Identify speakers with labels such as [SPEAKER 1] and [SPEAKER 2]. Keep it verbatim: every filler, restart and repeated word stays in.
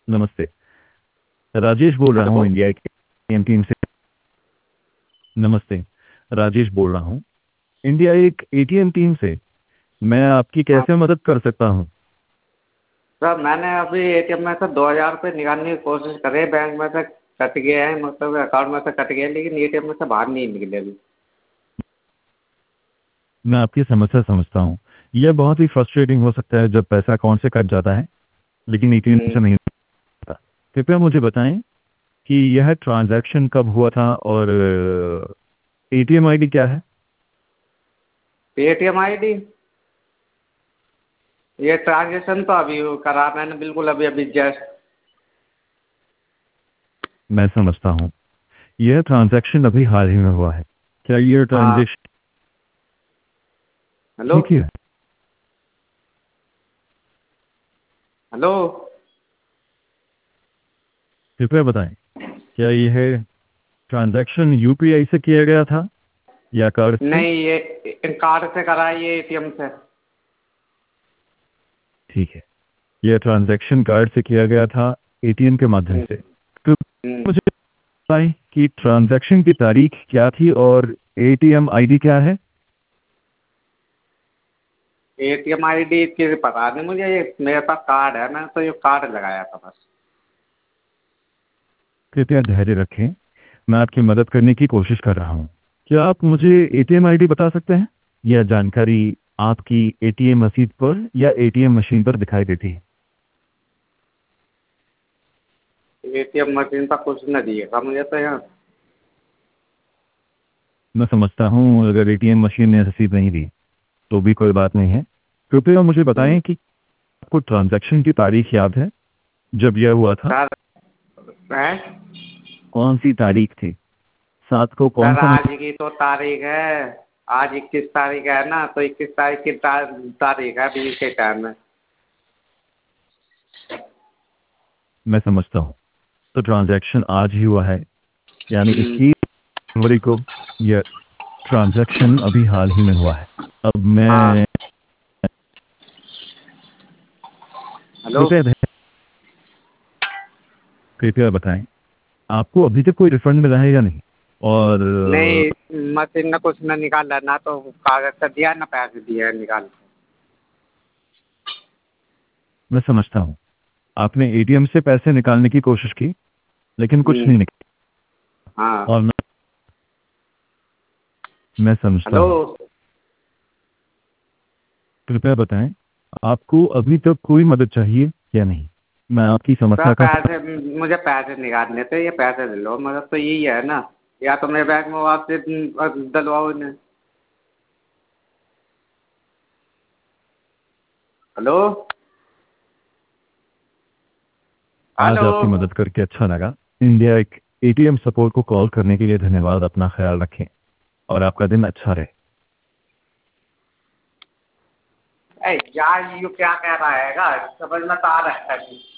[SPEAKER 1] नमस्ते। राजेश बोल रहा हूँ
[SPEAKER 2] हेलो।
[SPEAKER 1] इंडिया के एटीएम टीम से। नमस्ते। राजेश बोल रहा हूँ इंडिया एक एटीएम टीम से। मैं आपकी
[SPEAKER 2] हाँ
[SPEAKER 1] कैसे मदद कर सकता हूँ?
[SPEAKER 2] सर, मैंने अभी एटीएम में से दो हज़ार रुपये निकालने की कोशिश करी, बैंक में से कट गए हैं, मतलब अकाउंट में से कट गए, लेकिन एटीएम में से बाहर नहीं निकले अभी।
[SPEAKER 1] मैं आपकी समस्या समझता हूँ। यह बहुत ही फ्रस्ट्रेटिंग हो सकता है जब पैसा अकाउंट से कट जाता है लेकिन एटीएम
[SPEAKER 2] हम्म,
[SPEAKER 1] से नहीं होता। कृपया मुझे बताएं कि यह ट्रांजैक्शन कब हुआ था और एटीएम आईडी क्या है?
[SPEAKER 2] एटीएम आईडी, ये ट्रांजेक्शन तो अभी करा मैंने, बिल्कुल अभी अभी जस्ट।
[SPEAKER 1] मैं समझता हूँ। यह ट्रांजैक्शन अभी हाल ही में हुआ है। क्या यह
[SPEAKER 2] हाँ।
[SPEAKER 1] Transaction
[SPEAKER 2] hello.
[SPEAKER 1] ठीक है?
[SPEAKER 2] हेलो।
[SPEAKER 1] कृपया बताएं, क्या यह ट्रांजैक्शन यूपीआई से किया गया था या कार्ड से?
[SPEAKER 2] नहीं, ये कार्ड से करा है, ये एटीएम से।
[SPEAKER 1] ठीक है, यह ट्रांजैक्शन कार्ड से किया गया था, एटीएम के माध्यम
[SPEAKER 2] हम्म,
[SPEAKER 1] से। तो
[SPEAKER 2] हम्म।
[SPEAKER 1] मुझे बताएं कि ट्रांजैक्शन की तारीख क्या थी और एटीएम आईडी क्या है?
[SPEAKER 2] एटीएम आईडी की पता नहीं मुझे, ये मेरे पास कार्ड है, मैंने तो ये कार्ड लगाया था बस।
[SPEAKER 1] कृपया धैर्य रखें, मैं आपकी मदद करने की कोशिश कर रहा हूँ। क्या आप मुझे एटीएम आईडी बता सकते हैं? यह जानकारी आपकी एटीएम रसीद पर या एटीएम मशीन पर दिखाई देती है।
[SPEAKER 2] एटीएम मशीन पर कुछ न दिएगा मुझे तो यहाँ।
[SPEAKER 1] मैं समझता हूँ, अगर एटीएम मशीन ने रसीद नहीं दी तो भी कोई बात नहीं है। कृपया मुझे
[SPEAKER 2] हम्म।
[SPEAKER 1] बताएं कि आपको ट्रांजैक्शन की तारीख याद है जब यह हुआ था?
[SPEAKER 2] सर है।
[SPEAKER 1] कौन सी तारीख थी? सात को कौन
[SPEAKER 2] सर
[SPEAKER 1] सा
[SPEAKER 2] आज
[SPEAKER 1] महीना?
[SPEAKER 2] की तो तारीख है, आज इक्कीस तारीख है ना, तो इक्कीस तारीख की ता, तारीख है अभी के टाइम में।
[SPEAKER 1] मैं समझता हूँ, तो ट्रांजैक्शन आज ही हुआ है, यानी
[SPEAKER 2] हम्म।
[SPEAKER 1] इक्कीस जनवरी को। यह ट्रांजैक्शन अभी हाल ही में हुआ है। अब
[SPEAKER 2] हाँ।
[SPEAKER 1] मैं
[SPEAKER 2] हेलो।
[SPEAKER 1] कृपया कृपया बताएं, आपको अभी तक कोई रिफंड मिला है या नहीं? और
[SPEAKER 2] नहीं, मशीन ने कुछ न निकाला, ना तो कागज से दिया ना पैसे दिए निकाल के।
[SPEAKER 1] मैं समझता हूँ, आपने एटीएम से पैसे निकालने की कोशिश की लेकिन कुछ
[SPEAKER 2] हम्म।
[SPEAKER 1] नहीं निकला।
[SPEAKER 2] हाँ।
[SPEAKER 1] और मैं, मैं समझता
[SPEAKER 2] हेलो।
[SPEAKER 1] हूँ। कृपया बताएं, आपको अभी तक कोई मदद चाहिए या नहीं? मैं आपकी
[SPEAKER 2] सर
[SPEAKER 1] समस्या का
[SPEAKER 2] पैसे, मुझे पैसे निकालने थे, ये पैसे दे लो, मतलब तो यही है ना, या तो मेरे बैंक में वापस डलवाओ इन्हें। हेलो।
[SPEAKER 1] आज
[SPEAKER 2] हेलो।
[SPEAKER 1] आपकी मदद करके अच्छा लगा। इंडिया एक एटीएम सपोर्ट को कॉल करने के लिए धन्यवाद। अपना ख्याल रखें और आपका दिन अच्छा रहे।
[SPEAKER 2] ए यार, ये क्या कह रहा है, समझ में तो आ रहा है।